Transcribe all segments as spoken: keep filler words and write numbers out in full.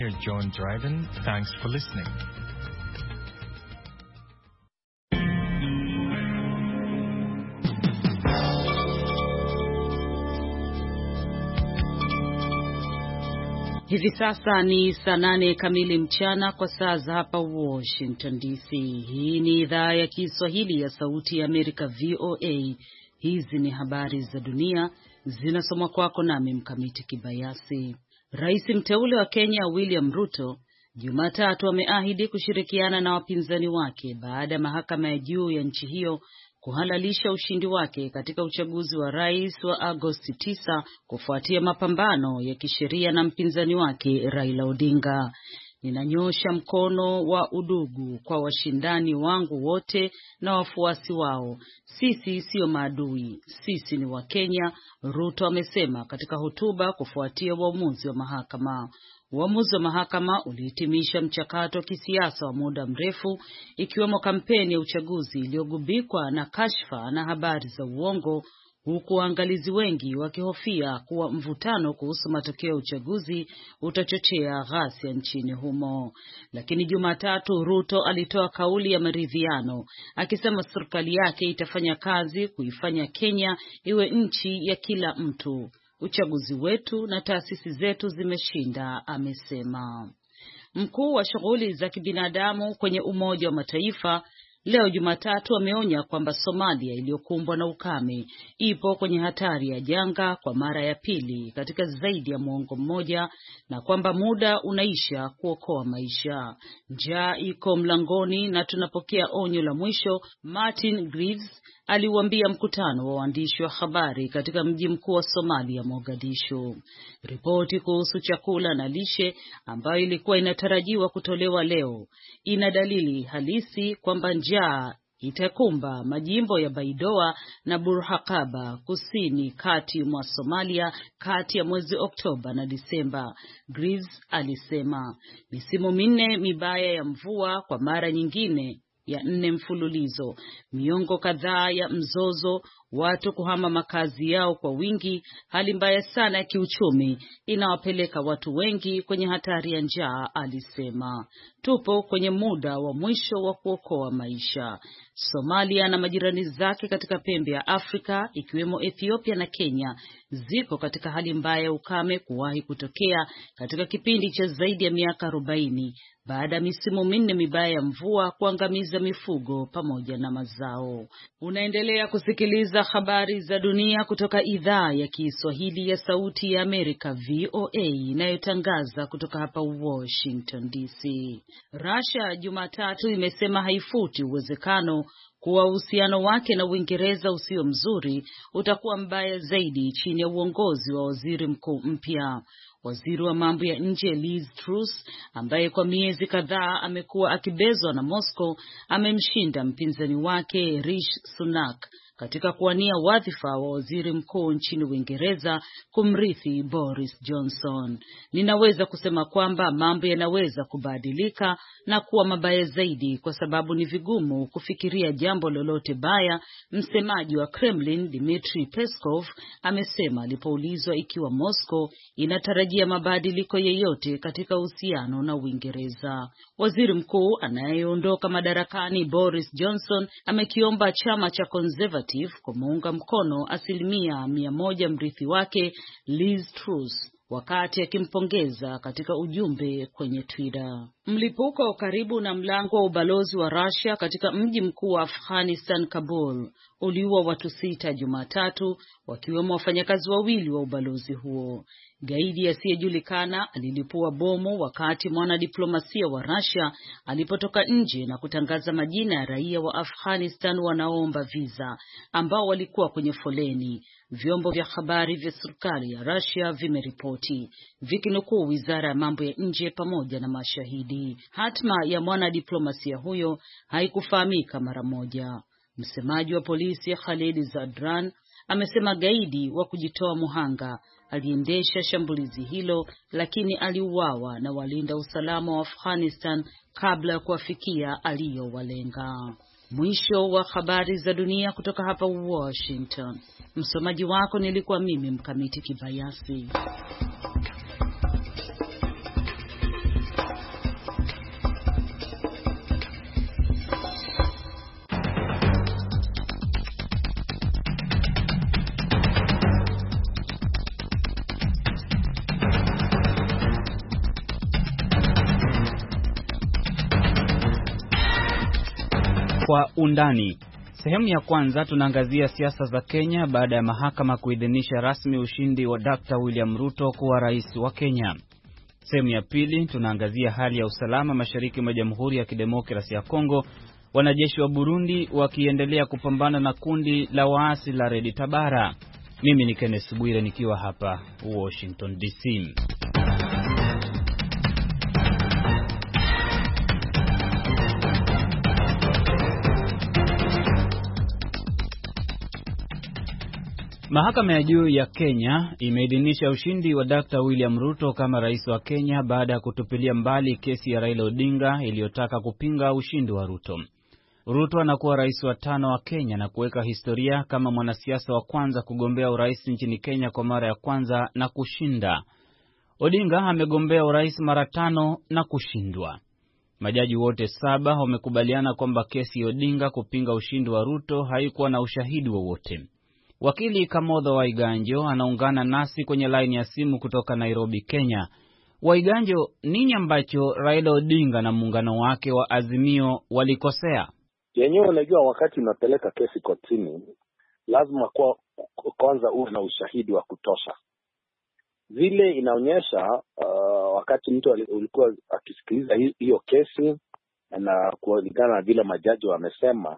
Here, John Dryden. Thanks for listening. Hivi sasa ni saa nane kamili mchana kwa saa za hapa Washington D C. Hii ni idhaa ya Kiswahili ya Sauti ya Amerika V O A. Hizi ni habari za dunia zinasomwa kwako nami Mkamiti Kibayasi. Rais mteule wa Kenya William Ruto Jumatatu ameahidi kushirikiana na wapinzani wake baada ya mahakama ya juu ya nchi hiyo kuhalalisha ushindi wake katika uchaguzi wa rais wa Agosti tisa kufuatia mapambano ya kisheria na mpinzani wake Raila Odinga. Ninanyosha mkono wa udugu kwa washindani wangu wote na wafuasi wao. Sisi sio maadui, sisi ni Wakenya, Ruto amesema katika hotuba kufuatia uamuzi wa mahakama. Uamuzi wa mahakama ulihitimisha mchakato wa kisiasa wa muda mrefu, ikiwemo kampeni ya uchaguzi iliyogubikwa na kashfa na habari za uongo, huku waangalizi wengi wakihofia kuwa mvutano kuhusu matokeo ya uchaguzi utachochea ghasia nchini humo. Lakini Jumatatu Ruto alitoa kauli ya maridhiano, akisema serikali yake itafanya kazi kuifanya Kenya iwe nchi ya kila mtu. Uchaguzi wetu na taasisi zetu zimeshinda, amesema. Mkuu wa shughuli za kibinadamu kwenye Umoja wa Mataifa leo Jumatatu ameonya kwamba Somalia iliyokumbwa na ukame ipo kwenye hatari ya janga kwa mara ya pili katika zaidi ya muongo mmoja, na kwamba muda unaisha kuokoa maisha. Njaa iko mlangoni na tunapokea onyo la mwisho, Martin Griffiths aliuambia mkutano wa waandishi wa habari katika mji mkuu wa Somalia, Mogadishu. Ripoti kuhusu chakula na lishe ambayo ilikuwa inatarajiwa kutolewa leo ina dalili halisi kwamba njaa itakumba majimbo ya Baidoa na Burhakaba kusini kati mwa Somalia kati ya mwezi Oktoba na Disemba. Griffiths alisema misimu minne mibaya ya mvua kwa mara nyingine ya nne mfululizo, miongo kadhaa ya mzozo, watu kuhama makazi yao kwa wingi, hali mbaya sana ya kiuchumi inawapeleka watu wengi kwenye hatari ya njaa, alisema. Tupo kwenye muda wa mwisho wa kuokoa maisha. Somalia na majirani zake katika pembe ya Afrika ikiwemo Ethiopia na Kenya ziko katika hali mbaya ya ukame kuwahi kutokea katika kipindi cha zaidi ya miaka arobaini baada ya misimu minne mibaya ya mvua kuangamiza mifugo pamoja na mazao. Unaendelea kusikiliza habari za dunia kutoka idhaa ya Kiswahili ya Sauti ya Amerika V O A inayotangaza kutoka hapa Washington D C. Russia Jumatatu imesema haifuti uwezekano kuwa uhusiano wake na Uingereza usio mzuri utakuwa mbaya zaidi chini ya uongozi wa waziri mkuu mpya. Waziri wa mambo ya nje Liz Truss, ambaye kwa miezi kadhaa amekuwa akibezwa na Moscow, amemshinda mpinzani wake Rishi Sunak katika kuwania wadhifa wa waziri mkuu nchini Uingereza kumrithi Boris Johnson. Ninaweza kusema kwamba mambo yanaweza kubadilika na kuwa mabaya zaidi kwa sababu ni vigumu kufikiria jambo lolote baya, msemaji wa Kremlin Dmitry Peskov amesema alipoulizwa ikiwa Moscow inatarajia mabadiliko yeyote katika uhusiano na Uingereza. Waziri mkuu anayeondoka madarakani Boris Johnson amekiomba chama cha Conservative kumuunga mkono asilimia mia moja mrithi wake Liz Truss wakati akimpongeza katika ujumbe kwenye Twitter. Mlipuko karibu na mlango wa ubalozi wa Russia katika mji mkuu wa Afghanistan, Kabul, uliua watu sita Jumatatu, wakiwemo wafanyakazi wawili wa ubalozi huo. Gaidi asiyejulikana alilipua bomu wakati mwanadiplomasia wa Russia alipotoka nje na kutangaza majina ya raia wa Afghanistan wanaoomba visa ambao walikuwa kwenye foleni, vyombo vya habari vya serikali ya Russia vimeripoti, vikinukuu wizara ya mambo ya nje pamoja na mashahidi. Hatma ya mwanadiplomasia huyo haikufahamika mara moja. Msemaji wa polisi Khalid Zadran amesema gaidi wa kujitoa muhanga aliendesha shambulizi hilo, lakini aliuawa na walinda usalama wa Afghanistan kabla ya kuwafikia aliyowalenga. Mwisho wa habari za dunia kutoka hapa Washington. Msomaji wako nilikuwa mimi Mkamiti Kibayasi. Kwa undani. Sehemu ya kwanza tunaangazia siasa za Kenya baada ya mahakama kuidhinisha rasmi ushindi wa Daktari William Ruto kuwa rais wa Kenya. Sehemu ya pili tunaangazia hali ya usalama mashariki mwa Jamhuri ya Kidemokrasia ya Kongo, wanajeshi wa Burundi wakiendelea kupambana na kundi la waasi la Red Tabara. Mimi ni Kenneth Bwire nikiwa hapa Washington D C. Mahakama ya juu ya Kenya imeidhinisha ushindi wa Daktari William Ruto kama rais wa Kenya baada ya kutupilia mbali kesi ya Raila Odinga iliyotaka kupinga ushindi wa Ruto. Ruto anakuwa rais wa tano wa Kenya na kuweka historia kama mwanasiasa wa kwanza kugombea urais nchini Kenya kwa mara ya kwanza na kushinda. Odinga amegombea urais mara tano na kushindwa. Majaji wote saba wamekubaliana kwamba kesi ya Odinga kupinga ushindi wa Ruto haikuwa na ushahidi wowote. Wakili Kamodho Waiganjo anaungana nasi kwenye line ya simu kutoka Nairobi, Kenya. Waiganjo, nini ambacho Raila Odinga na muungano wake wa Azimio walikosea? Yenyewe unajua, wakati unapeleka kesi kotini lazima kwa kwanza uwe na ushahidi wa kutosha. Vile inaonyesha uh, wakati mtu ulikuwa akisikiliza hiyo kesi na kulingana na vile majaji wamesema,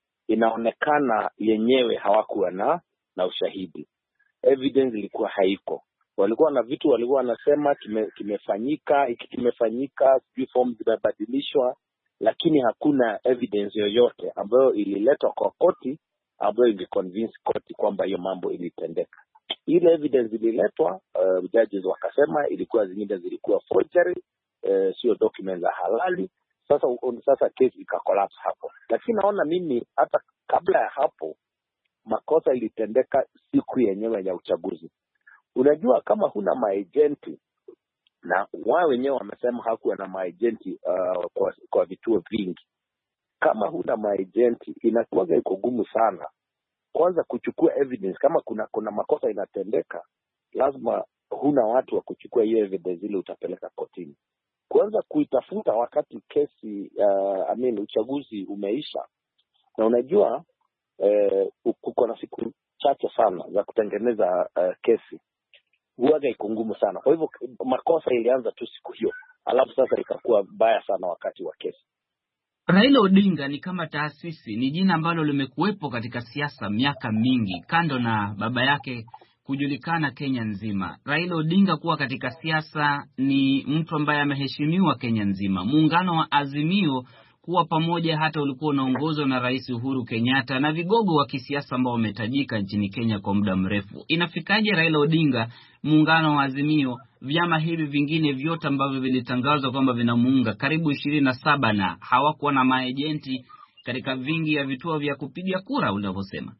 inaonekana yenyewe hawakuwa na na ushahidi. Evidence ilikuwa haiko. Walikuwa na vitu walikuwa wanasema kime, kimefanyika, iki kimefanyika, form zimebadilishwa, lakini hakuna evidence yoyote ambayo ililetwa kwa koti ambayo ingeconvince koti kwamba hiyo mambo ilitendeka. Ile evidence ililetwa, uh, judges wakasema ilikuwa zingine zilikuwa forgery, uh, sio documents za halali. Sasa sasa kesi ikakolapse hapo. Lakini naona mimi hata kabla ya hapo makosa ilitendeka siku yenyewe ya uchaguzi. Unajua, kama huna maagenti, na wao wenyewe wamesema hakuwa na maagenti uh, kwa, kwa vituo vingi. Kama huna maagenti inakuwa iko gumu sana kwanza kuchukua evidence. Kama kuna kuna makosa inatendeka, lazima huna watu wa kuchukua hiyo evidence ile utapeleka kotini. Kwanza kuitafuta wakati kesi uh, I mean uchaguzi umeisha. Na unajua eh, kuko na siku chache sana za kutengeneza uh, kesi. Huaga iko ngumu sana. Kwa hivyo makosa ilianza tu siku hiyo. Alafu sasa ikakuwa mbaya sana wakati wa kesi. Raila Odinga ni kama taasisi, ni jina ambalo limekuwepo katika siasa miaka mingi, kando na baba yake kujulikana Kenya nzima. Raila Odinga kuwa katika siasa ni mtu ambaye ameheshimiwa Kenya nzima. Muungano wa Azimio kuwa pamoja hata ulikuwa unaongozwa na Rais Uhuru Kenyatta na vigogo wa kisiasa ambao wametajika nchini Kenya kwa muda mrefu. Inafikaje Raila Odinga, muungano wa Azimio, vyama hivi vingine vyote ambavyo vilitangazwa kwamba vinamuunga karibu ishirini na saba na hawakuwa na maagenti katika vingi ya vituo vya kupiga kura unavyosema?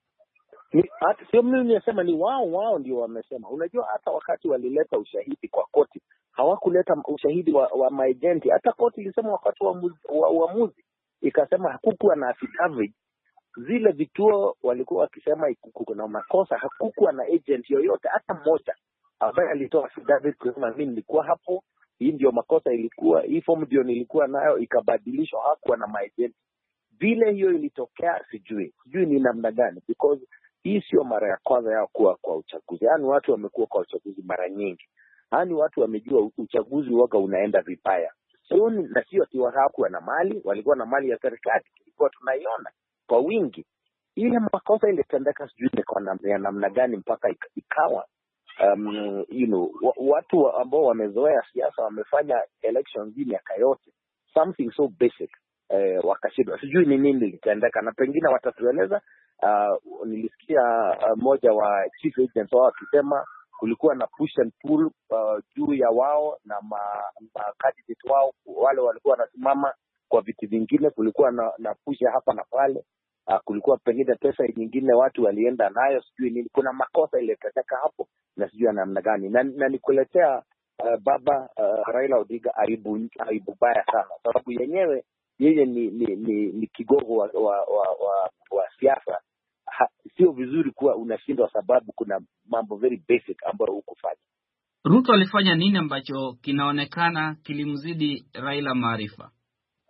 Hata sio mimi nimesema, ni wao wao ndio wamesema. Unajua, hata wakati walileta ushahidi kwa koti hawakuleta ushahidi wa, wa maagenti. Hata koti ilisema wakati wa uamuzi wa ikasema hakukuwa na affidavit. Zile vituo walikuwa wakisema kuna makosa, hakukuwa na agent yoyote hata mmoja ambaye alitoa affidavit kusema mimi nilikuwa hapo, hii ndio makosa ilikuwa, hii form ndio nilikuwa nayo, ikabadilishwa, hakuwa na maagenti. Vile hiyo ilitokea sijui. Sijui ni namna gani, because hii sio mara ya kwanza yao kuwa kwa uchaguzi. Yaani watu wamekuwa kwa uchaguzi mara nyingi. Yaani watu wamejua uchaguzi waga unaenda vibaya. Sio na sio ati hawakuwa na mali, walikuwa na mali ya serikali, ilikuwa tunaiona kwa wingi. Ile makosa ilitendeka sijui ni kwa namna namna gani mpaka ikawa um, you know, watu ambao wamezoea siasa wamefanya elections hii miaka yote, something so basic eh, wakashindwa. Sijui ni nini ilitendeka na pengine watatueleza. Uh, nilisikia uh, moja wa chief agents wao akisema kulikuwa na push and pull uh, juu ya wao na ma, ma candidate wao, wale walikuwa wanasimama kwa viti vingine, kulikuwa na, na push hapa na pale. Uh, kulikuwa pengine pesa nyingine watu walienda nayo, sijui nini. Kuna makosa iliyotendeka hapo na sijui namna gani. Na, na nikuletea uh, baba uh, Raila Odinga aibu aibu baya sana, sababu yenyewe yeye ni ni, ni, ni kigogo wa wa wa, wa, wa siasa. Ha, sio vizuri kuwa unashindwa sababu kuna mambo very basic ambayo hukufanya. Ruto alifanya nini ambacho kinaonekana kilimzidi Raila maarifa?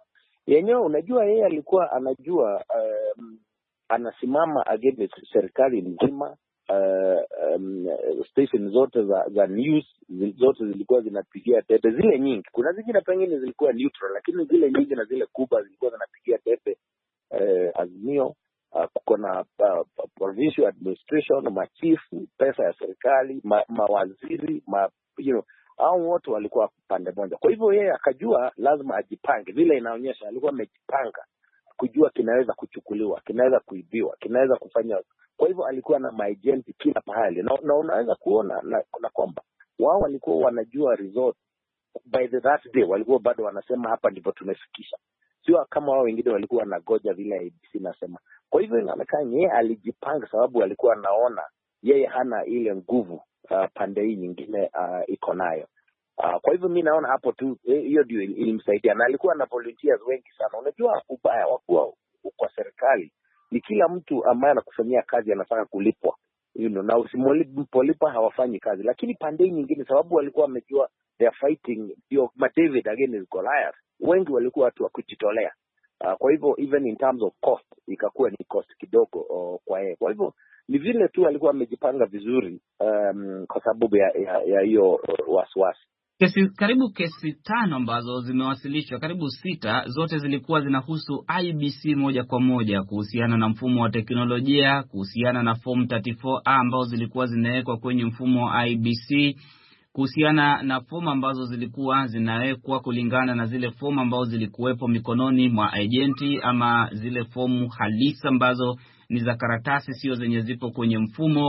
yenyewe. Unajua yeye alikuwa anajua um, anasimama against serikali nzima. Uh, um, station zote za za news zote zilikuwa zinapigia debe, zile nyingi. Kuna zingine pengine zilikuwa neutral, lakini zile nyingi na zile kubwa zilikuwa zinapigia debe uh, Azimio. Uh, kuko na uh, provincial administration, machifu, pesa ya serikali, ma, mawaziri ma, you know, hao wote walikuwa pande moja. Kwa hivyo yeye akajua lazima ajipange. Vile inaonyesha alikuwa amejipanga kujua kinaweza kuchukuliwa, kinaweza kuibiwa, kinaweza kufanya. Kwa hivyo alikuwa na maagenti kila pahali, na, na unaweza kuona na, na kwamba wao walikuwa wanajua result by the that day. Walikuwa bado wanasema hapa ndipo tumefikisha, sio kama wao wengine walikuwa wanagoja vile A B C nasema. Kwa hivyo inaonekana yeye alijipanga, sababu alikuwa anaona yeye hana ile nguvu uh, pande hii nyingine uh, iko nayo. Uh, kwa hivyo mimi naona hapo tu hiyo ndio ilimsaidia, na alikuwa na volunteers wengi sana. Unajua ubaya wa kuwa kwa serikali ni kila mtu ambaye anakufanyia kazi anataka kulipwa, you know, na usipolipa hawafanyi kazi. Lakini pande nyingine, sababu walikuwa wamejua they are fighting your David against Goliath, wengi walikuwa watu wa kujitolea. Uh, kwa hivyo even in terms of cost ikakuwa ni cost kidogo uh, kwa yeye. Kwa hivyo ni vile tu alikuwa amejipanga vizuri um, kwa sababu ya hiyo uh, wasiwasi. Kesi karibu kesi tano ambazo zimewasilishwa, karibu sita, zote zilikuwa zinahusu I B C moja kwa moja, kuhusiana na mfumo wa teknolojia, kuhusiana na form thirty four A ambazo zilikuwa zinawekwa kwenye mfumo wa I B C, kuhusiana na fomu ambazo zilikuwa zinawekwa kulingana na zile fomu ambazo zilikuwepo mikononi mwa agenti, ama zile fomu halisi ambazo ni za karatasi, sio zenye zipo kwenye mfumo,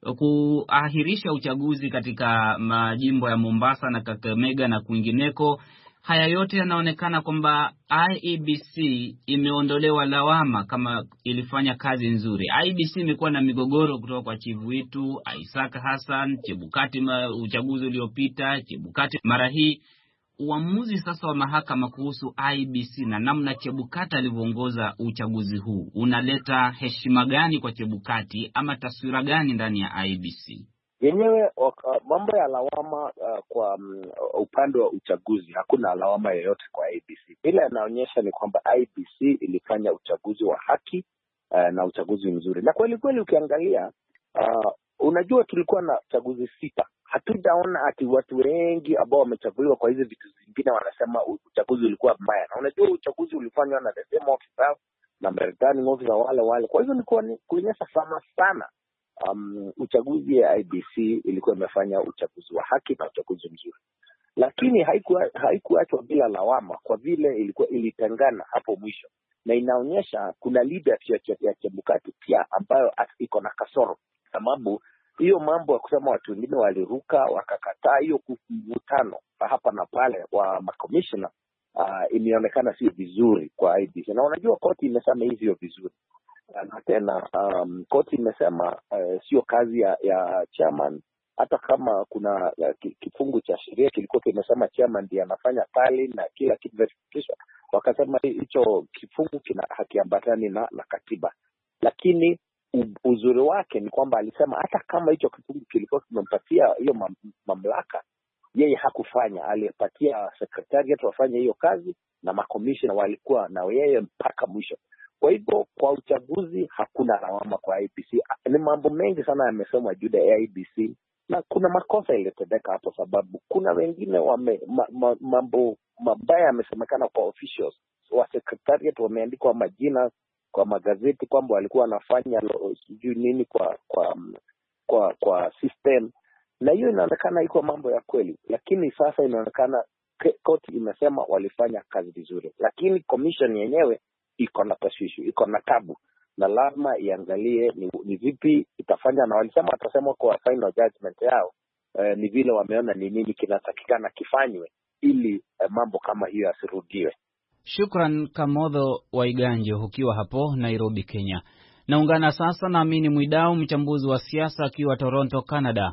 kuahirisha uchaguzi katika majimbo ya Mombasa na Kakamega na kwingineko. Haya yote yanaonekana kwamba I E B C imeondolewa lawama kama ilifanya kazi nzuri. I E B C imekuwa na migogoro kutoka kwa Chivu Witu, Isaac Hassan, Chebukati uchaguzi uliopita, Chebukati mara hii. Uamuzi sasa wa mahakama kuhusu I E B C na namna Chebukati alivyoongoza uchaguzi huu unaleta heshima gani kwa Chebukati, ama taswira gani ndani ya I E B C? Yenyewe uh, mambo ya lawama uh, kwa um, upande wa uchaguzi hakuna lawama yoyote kwa I E B C. Ile inaonyesha ni kwamba I E B C ilifanya uchaguzi wa haki uh, na uchaguzi mzuri. Na kweli kweli ukiangalia uh, unajua tulikuwa na uchaguzi sita. Hatujaona ati watu wengi ambao wamechaguliwa kwa hizo vitu zingine wanasema uchaguzi ulikuwa mbaya. Na unajua uchaguzi ulifanywa na the same officer na Marekani officer wale wale. Kwa hivyo ni kuonyesha sana sana um, uchaguzi ya I E B C ilikuwa imefanya uchaguzi wa haki na uchaguzi mzuri. Lakini haikuwa haikuachwa bila lawama, kwa vile ilikuwa ilitengana hapo mwisho. Na inaonyesha kuna leadership ya Chebukati pia ambayo iko na kasoro, sababu hiyo mambo ya kusema watu wengine waliruka wakakataa, hiyo kuvutano hapa na pale wa makomishna uh, imeonekana sio vizuri kwa I E B C. Na unajua koti imesema hivyo vizuri. Na tena um, koti imesema uh, sio kazi ya, ya chairman, hata kama kuna uh, kifungu cha sheria kilikuwa kimesema chairman ndiye anafanya tally na kila kitu verification. Wakasema hicho kifungu kina hakiambatani na, na katiba. Lakini uzuri wake ni kwamba alisema hata kama hicho kifungu kilikuwa kimempatia hiyo mam, mamlaka, yeye hakufanya. Alipatia secretariat wafanye hiyo kazi na makomishna walikuwa na yeye mpaka mwisho. Kwa hivyo kwa uchaguzi hakuna lawama kwa I E B C. Ni mambo mengi sana yamesemwa juu ya I E B C na kuna makosa ilitendeka hapo, sababu kuna wengine wame ma, ma, mambo mabaya yamesemekana kwa officials wa secretariat, wameandikwa majina kwa magazeti kwamba walikuwa wanafanya sijui nini kwa kwa kwa kwa system, na hiyo inaonekana iko mambo ya kweli. Lakini sasa inaonekana koti imesema walifanya kazi vizuri, lakini commission yenyewe iko na tashwishi, iko na tabu, na lazima iangalie ni, ni vipi itafanya. Na walisema atasema kwa final judgment yao eh, ni vile wameona ni nini kinatakikana kifanywe ili eh, mambo kama hiyo yasirudiwe. Shukran Kamodho Waiganjo ukiwa hapo Nairobi, Kenya. Naungana sasa na Amini Mwidau, mchambuzi wa siasa akiwa Toronto, Canada.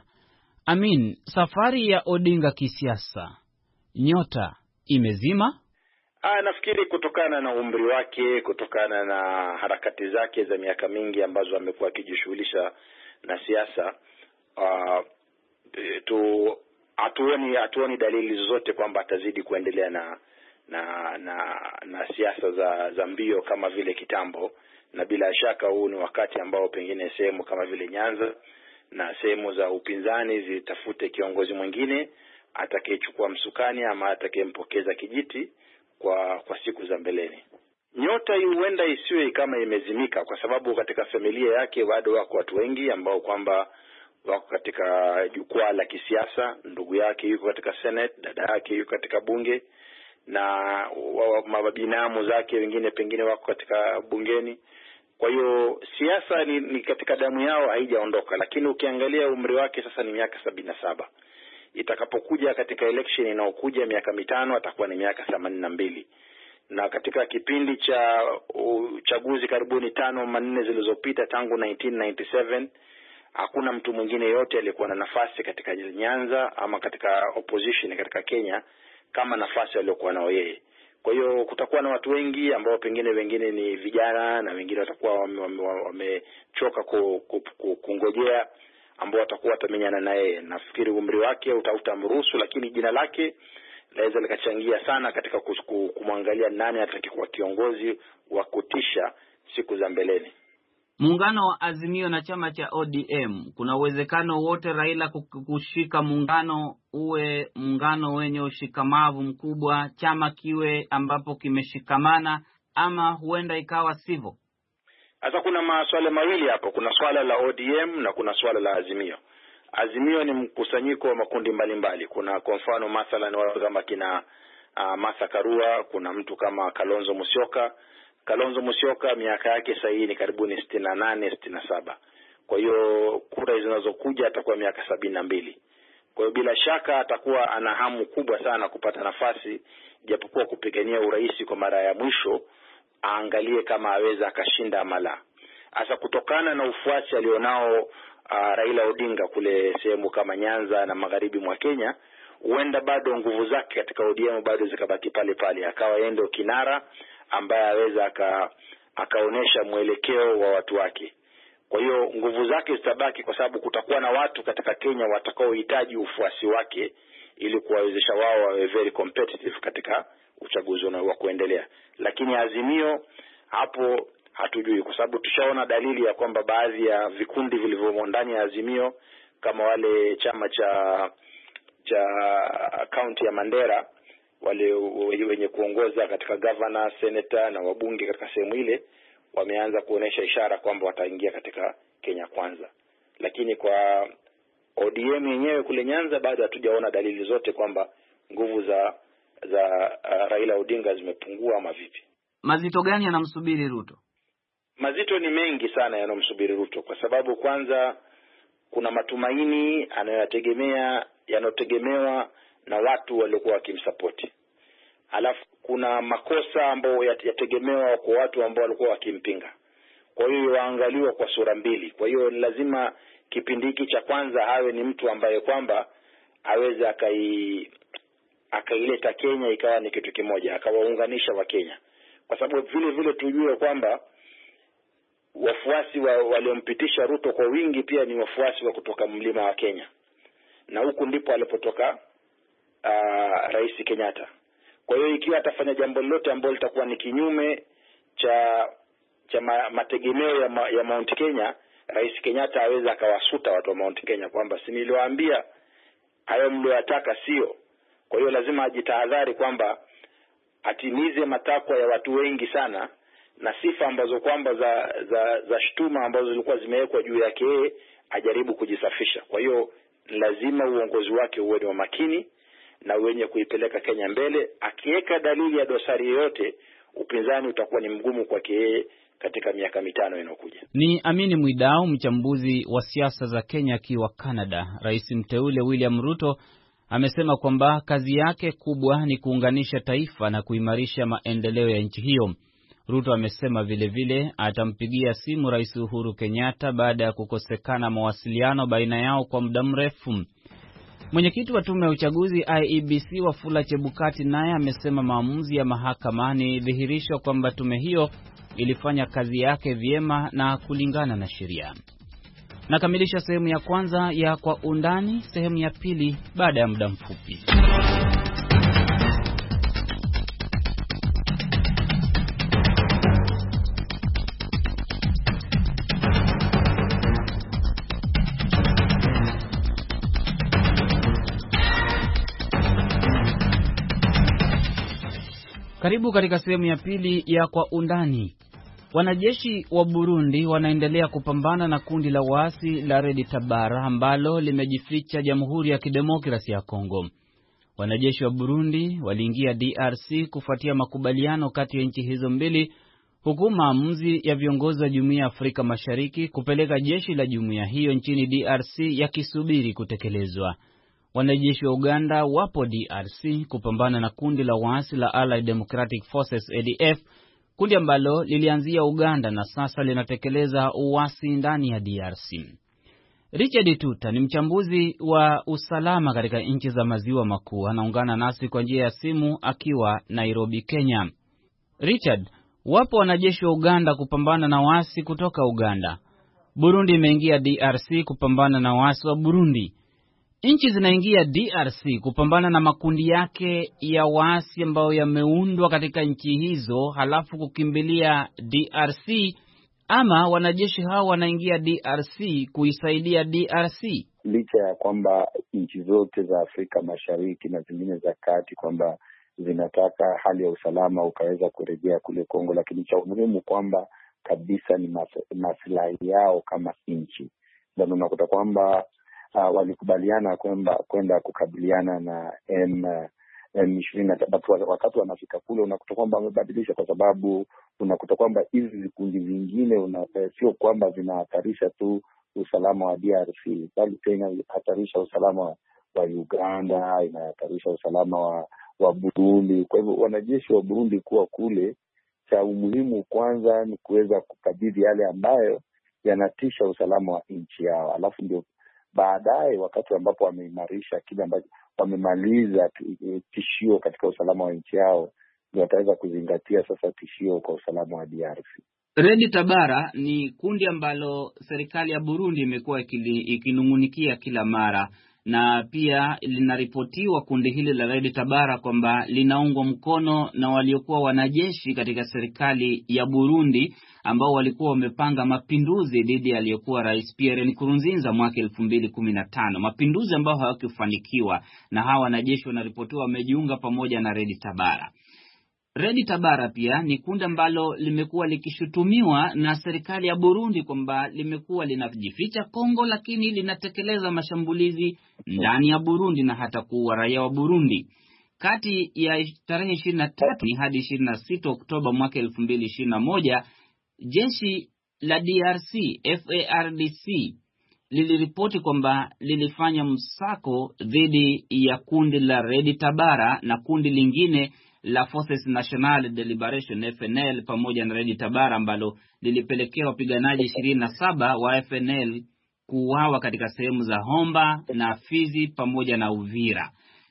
Amin, safari ya Odinga kisiasa, nyota imezima? Ah, nafikiri kutokana na umri wake, kutokana na harakati zake za miaka mingi ambazo amekuwa akijishughulisha na siasa, uh, tu atuoni atuoni dalili zote kwamba atazidi kuendelea na na na na siasa za za mbio kama vile kitambo, na bila shaka huu ni wakati ambao pengine sehemu kama vile Nyanza na sehemu za upinzani zitafute kiongozi mwingine atakayechukua msukani ama atakayempokeza kijiti kwa kwa siku za mbeleni. Nyota hii huenda isiwe kama imezimika, kwa sababu katika familia yake bado wako watu wengi ambao kwamba wako katika jukwaa la kisiasa. Ndugu yake yuko katika Senate, dada yake yuko katika bunge, na mabinamu zake wengine pengine wako katika bungeni. Kwa hiyo siasa ni, ni katika damu yao, haijaondoka. Lakini ukiangalia umri wake sasa ni miaka sabini na saba. Itakapokuja katika election inaokuja miaka mitano atakuwa ni miaka themanini na mbili. Na katika kipindi cha uchaguzi karibuni tano manne zilizopita tangu nineteen ninety-seven hakuna mtu mwingine yote aliyekuwa na nafasi katika Nyanza ama katika opposition katika Kenya kama nafasi aliyokuwa nao yeye. Kwa hiyo kutakuwa na watu wengi ambao pengine wengine ni vijana na wengine watakuwa wamechoka ku, ku, ku, kungojea ambao watakuwa watamenyana na yeye. Nafikiri umri wake utamruhusu, lakini jina lake laweza likachangia sana katika kumwangalia nani atakayekuwa kiongozi wa kutisha siku za mbeleni. Muungano wa Azimio na chama cha O D M, kuna uwezekano wote Raila kushika muungano uwe muungano wenye ushikamavu mkubwa, chama kiwe ambapo kimeshikamana, ama huenda ikawa sivyo? Sasa kuna maswala mawili hapo, kuna swala la O D M na kuna swala la Azimio. Azimio ni mkusanyiko wa makundi mbalimbali mbali. Kuna kwa mfano mathalan watu kama kina uh, Martha Karua, kuna mtu kama Kalonzo Musyoka. Kalonzo Musyoka miaka yake sasa ni karibuni sitini na nane sitini na saba. Kwa hiyo kura zinazokuja atakuwa miaka sabini na mbili. Kwa hiyo bila shaka atakuwa ana hamu kubwa sana kupata nafasi, japokuwa kupigania urais kwa mara ya mwisho aangalie kama aweza akashinda ama la. Hasa kutokana na ufuasi alionao uh, Raila Odinga kule sehemu kama Nyanza na magharibi mwa Kenya, huenda bado nguvu zake katika O D M bado zikabaki pale pale, akawa yeye ndio kinara ambaye aweza aka akaonesha mwelekeo wa watu wake. Kwa hiyo nguvu zake zitabaki, kwa sababu kutakuwa na watu katika Kenya watakaohitaji ufuasi wake ili kuwawezesha wao wawe very competitive katika uchaguzi wa kuendelea. Lakini Azimio hapo hatujui, kwa sababu tushaona dalili ya kwamba baadhi ya vikundi vilivyomo ndani ya Azimio kama wale chama cha cha county ya Mandera, wale wenye kuongoza katika governor, senator na wabunge katika sehemu ile, wameanza kuonesha ishara kwamba wataingia katika Kenya Kwanza. Lakini kwa O D M yenyewe kule Nyanza bado hatujaona dalili zote kwamba nguvu za za uh, Raila Odinga zimepungua ama vipi. Mazito gani yanamsubiri Ruto? Mazito ni mengi sana yanomsubiri Ruto, kwa sababu kwanza kuna matumaini anayotegemea yanotegemewa na watu waliokuwa wakimsupport. Alafu kuna makosa ambayo yategemewa kwa watu ambao walikuwa wakimpinga. Kwa hiyo waangaliwa kwa sura mbili. Kwa hiyo lazima kipindi hiki cha kwanza hawe ni mtu ambaye kwamba aweze akai akaileta Kenya ikawa ni kitu kimoja, akawaunganisha wa Kenya. Kwa sababu vile vile tujue kwamba wafuasi wa, waliompitisha Ruto kwa wingi pia ni wafuasi wa kutoka mlima wa Kenya. Na huku ndipo alipotoka uh, Rais Kenyatta. Kwa hiyo ikiwa atafanya jambo lolote ambalo litakuwa ni kinyume cha cha ma, mategemeo ya, ma, ya Mount Kenya, Rais Kenyatta aweza akawasuta watu wa Mount Kenya kwamba si niliwaambia hayo mlioyataka sio. Kwa hiyo lazima ajitahadhari kwamba atimize matakwa ya watu wengi sana, na sifa ambazo kwamba za za za shtuma ambazo zilikuwa zimewekwa juu yake yeye ajaribu kujisafisha. Kwa hiyo lazima uongozi wake uwe ni makini na wenye kuipeleka Kenya mbele. Akiweka dalili ya dosari yoyote, upinzani utakuwa ni mgumu kwake yeye katika miaka mitano inayokuja. Ni Amini Mwidau, mchambuzi wa siasa za Kenya akiwa Canada. Rais mteule William Ruto amesema kwamba kazi yake kubwa ni kuunganisha taifa na kuimarisha maendeleo ya nchi hiyo. Ruto amesema vile vile atampigia simu Rais Uhuru Kenyatta baada ya kukosekana mawasiliano baina yao kwa muda mrefu. Mwenyekiti wa tume ya uchaguzi I E B C Wafula Chebukati naye amesema maamuzi ya mahakama ni dhihirisho kwamba tume hiyo ilifanya kazi yake vyema na kulingana na sheria. Nakamilisha sehemu ya kwanza ya Kwa Undani, sehemu ya pili baada ya muda mfupi. Karibu katika sehemu ya pili ya Kwa Undani. Wanajeshi wa Burundi wanaendelea kupambana na kundi la waasi la Red Tabara ambalo limejificha Jamhuri ya Kidemokrasia ya Kongo. Wanajeshi wa Burundi waliingia D R C kufuatia makubaliano kati ya nchi hizo mbili, huku maamuzi ya viongozi wa Jumuiya ya Afrika Mashariki kupeleka jeshi la jumuiya hiyo nchini D R C yakisubiri kutekelezwa. Wanajeshi wa Uganda wapo D R C kupambana na kundi la waasi la Allied Democratic Forces A D F, kundi ambalo lilianzia Uganda na sasa linatekeleza uasi ndani ya D R C. Richard Tuta ni mchambuzi wa usalama katika nchi za maziwa makuu. Anaungana nasi kwa njia ya simu akiwa Nairobi, Kenya. Richard, wapo wanajeshi wa Uganda kupambana na waasi kutoka Uganda. Burundi imeingia D R C kupambana na waasi wa Burundi. Nchi zinaingia D R C kupambana na makundi yake ya waasi ambayo yameundwa katika nchi hizo halafu kukimbilia D R C, ama wanajeshi hao wanaingia D R C kuisaidia D R C? Licha ya kwamba nchi zote za Afrika Mashariki na zingine za kati kwamba zinataka hali ya usalama ukaweza kurejea kule Kongo, lakini cha muhimu kwamba kabisa ni maslahi yao kama nchi. Ndio unakuta kwamba uh, walikubaliana kwamba kwenda kukabiliana na M ishirini na tatu. Wakati wanafika kule unakuta kwamba wamebadilisha, kwa sababu unakuta kwamba hizi vikundi vingine sio kwamba zinahatarisha tu usalama wa D R C, bali pia inahatarisha usalama wa Uganda, inahatarisha usalama wa, wa Burundi. Kwa hivyo wanajeshi wa Burundi kuwa kule, cha umuhimu kwanza ni kuweza kukabidhi yale ambayo yanatisha usalama wa nchi yao, alafu ndio baadaye wakati ambapo wameimarisha kile ambacho wamemaliza tishio katika usalama wa nchi yao, ndio wataweza kuzingatia sasa tishio kwa usalama wa D R C. Red Tabara ni kundi ambalo serikali ya Burundi imekuwa ikinungunikia kila mara, na pia linaripotiwa kundi hili la Red Tabara kwamba linaungwa mkono na waliokuwa wanajeshi katika serikali ya Burundi ambao walikuwa wamepanga mapinduzi dhidi ya aliyekuwa Rais Pierre Nkurunziza mwaka elfu mbili kumi na tano, mapinduzi ambao hawakufanikiwa, na hawa wanajeshi wanaripotiwa wamejiunga pamoja na Red Tabara. Red Tabara pia ni kundi ambalo limekuwa likishutumiwa na serikali ya Burundi kwamba limekuwa linajificha Kongo, lakini linatekeleza mashambulizi ndani ya Burundi na hata kuua raia wa Burundi. Kati ya tarehe ishirini na tatu hadi ishirini na sita Oktoba mwaka elfu mbili ishirini na moja, jeshi la D R C F A R D C liliripoti kwamba lilifanya msako dhidi ya kundi la Red Tabara na kundi lingine la Forces Nationale de Liberation F N L pamoja na Red Tabara, ambalo lilipelekea wapiganaji ishirini na saba wa F N L kuuawa katika sehemu za Homba na Fizi pamoja na Uvira.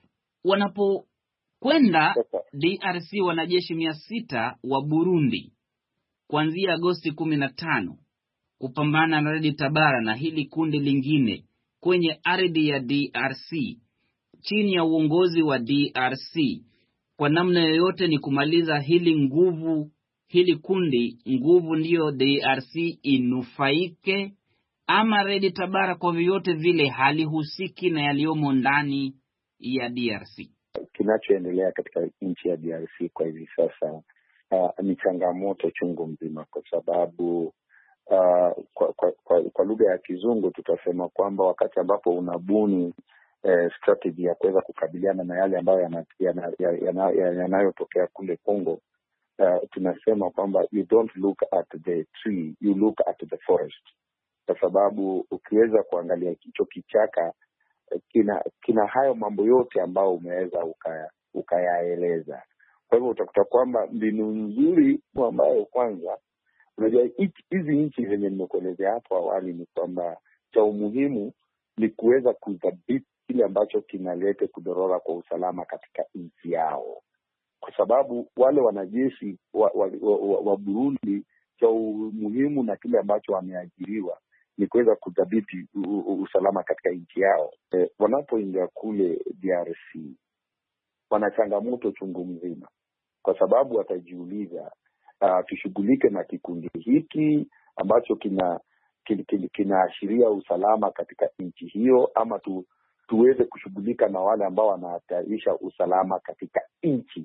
Wanapokwenda D R C wanajeshi mia sita wa Burundi kuanzia Agosti kumi na tano kupambana na Red Tabara na hili kundi lingine kwenye ardhi ya D R C chini ya uongozi wa D R C, kwa namna yoyote ni kumaliza hili nguvu, hili kundi nguvu, ndiyo D R C inufaike, ama Red Tabara kwa vyote vile halihusiki na yaliomo ndani ya D R C? Kinachoendelea katika nchi ya D R C kwa hivi sasa uh, ni changamoto chungu mzima, kwa sababu uh, kwa, kwa, kwa, kwa lugha ya Kizungu tutasema kwamba wakati ambapo unabuni Eh, strategy ya kuweza kukabiliana na yale ambayo yanayotokea yana, yana, yana kule Kongo, uh, tunasema kwamba you don't look at the tree, you look at the forest. Kwa sababu ukiweza kuangalia hicho kichaka, kina kina hayo mambo yote ambayo umeweza ukaya, ukayaeleza. Kwa hivyo utakuta kwamba mbinu nzuri ambayo kwanza, unajua hizi nchi zenye nimekuelezea hapo awali, ni kwamba cha umuhimu ni kuweza kudhibiti kile ambacho kinaleta kudorora kwa usalama katika nchi yao, kwa sababu wale wanajeshi wa, wa, wa, wa Burundi, cha umuhimu na kile ambacho wameajiriwa ni kuweza kudhibiti usalama katika nchi yao. E, wanapoingia kule D R C wana changamoto chungu mzima, kwa sababu watajiuliza, uh, tushughulike na kikundi hiki ambacho kina kinaashiria usalama katika nchi hiyo, ama tu, tuweze kushughulika na wale ambao wanahatarisha usalama katika nchi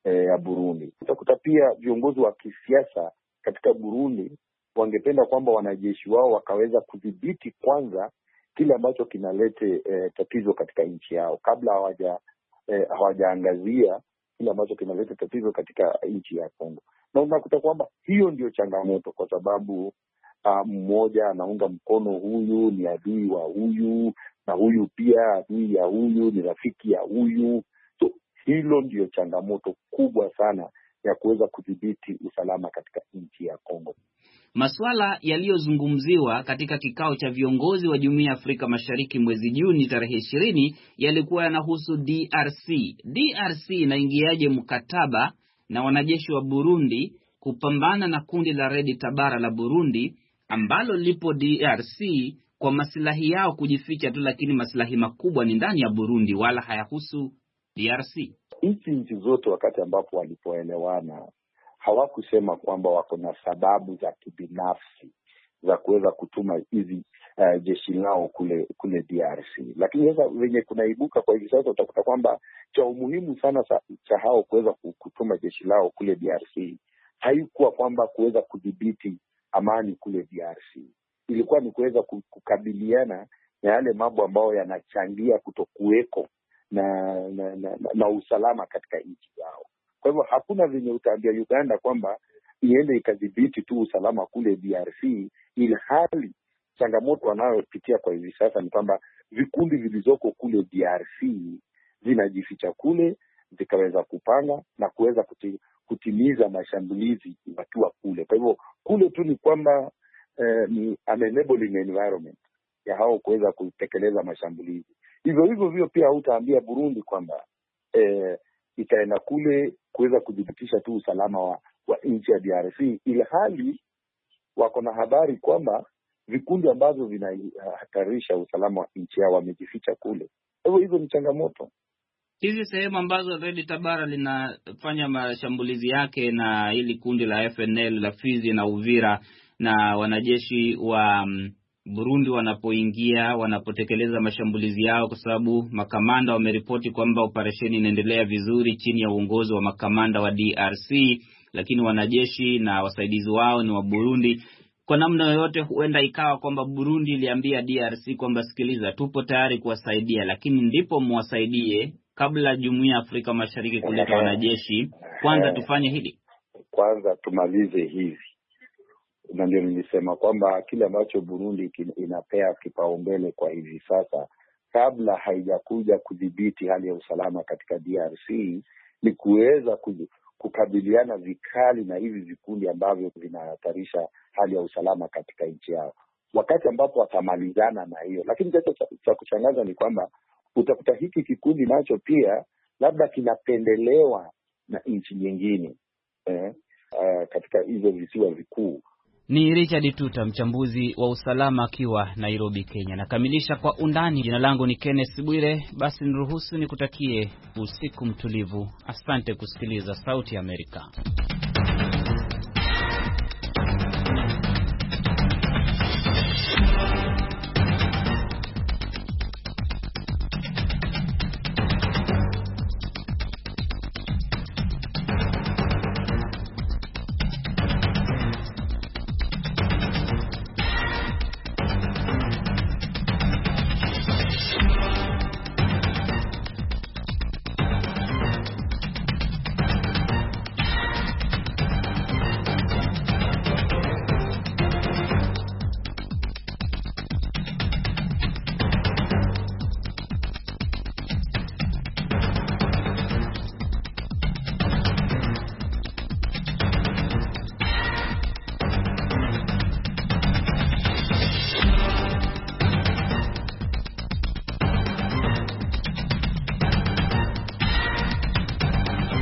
eh, ya Burundi. Utakuta pia viongozi wa kisiasa katika Burundi wangependa kwamba wanajeshi wao wakaweza kudhibiti kwanza kile ambacho kinalete eh, tatizo katika nchi yao kabla hawaja eh, hawajaangazia kile ambacho kinaleta tatizo katika nchi ya Kongo. Na unakuta kwamba hiyo ndio changamoto, kwa sababu uh, mmoja anaunga mkono huyu ni adui wa huyu, na huyu pia adui ya huyu ni rafiki ya huyu. So hilo ndio changamoto kubwa sana ya kuweza kudhibiti usalama katika nchi ya Kongo. Masuala yaliyozungumziwa katika kikao cha viongozi wa Jumuiya ya Afrika Mashariki mwezi Juni tarehe ishirini yalikuwa yanahusu D R C. D R C inaingiaje mkataba na wanajeshi wa Burundi kupambana na kundi la Red Tabara la Burundi ambalo lipo D R C kwa maslahi yao kujificha tu, lakini maslahi makubwa ni ndani ya Burundi wala hayahusu D R C. Hizi nchi zote wakati ambapo walipoelewana hawakusema kwamba wako na sababu za kibinafsi za kuweza kutuma hizi uh, jeshi lao kule kule D R C. Lakini sasa wenye kunaibuka kwa hivi sasa utakuta kwamba cha umuhimu sana sa, cha hao kuweza kutuma jeshi lao kule D R C haikuwa kwamba kuweza kudhibiti amani kule D R C. Ilikuwa ni kuweza kukabiliana na yale mambo ambayo yanachangia kutokuweko na na, na, na na usalama katika nchi yao. Kwa hivyo hakuna venye utaambia Uganda kwamba iende ikadhibiti tu usalama kule D R C, ili hali changamoto wanayopitia kwa hivi sasa ni kwamba vikundi vilizoko kule D R C zinajificha kule, zikaweza kupanga na kuweza kuti, kutimiza mashambulizi wakiwa kule. Kwa hivyo kule tu ni kwamba eh, ni an enabling environment ya hao kuweza kutekeleza mashambulizi. Hivyo hivyo hivyo pia hutaambia Burundi kwamba eh, itaenda kule kuweza kudhibitisha tu usalama wa, wa nchi ya D R C, ili hali wako na habari kwamba vikundi ambavyo vinahatarisha usalama wa nchi yao wamejificha kule. Hivyo hizo ni changamoto. Hizi sehemu ambazo Red Tabara linafanya mashambulizi yake na hili kundi la F N L la Fizi na Uvira, na wanajeshi wa Burundi wanapoingia, wanapotekeleza mashambulizi yao, kwa sababu makamanda wameripoti kwamba operesheni inaendelea vizuri chini ya uongozi wa makamanda wa D R C, lakini wanajeshi na wasaidizi wao ni wa Burundi. Kwa namna yoyote huenda ikawa kwamba Burundi iliambia D R C kwamba sikiliza, tupo tayari kuwasaidia, lakini ndipo muwasaidie kabla Jumuiya ya Afrika Mashariki kuleta wanajeshi, kwanza tufanye hili. Kwanza tumalize hivi. Na ndio nilisema kwamba kile ambacho Burundi inapea kipaumbele kwa hivi sasa, kabla haijakuja kudhibiti hali ya usalama katika D R C, ni kuweza kukabiliana vikali na hivi vikundi ambavyo vinahatarisha hali ya usalama katika nchi yao. Wakati ambapo watamalizana na hiyo, lakini cha, cha kushangaza ni kwamba utakuta hiki kikundi nacho pia labda kinapendelewa na nchi nyingine eh, uh, katika hizo visiwa vikuu. Ni Richard Tuta, mchambuzi wa usalama akiwa Nairobi, Kenya. Nakamilisha kwa undani. Jina langu ni Kenneth Bwire. Basi niruhusu nikutakie usiku mtulivu. Asante kusikiliza Sauti ya Amerika.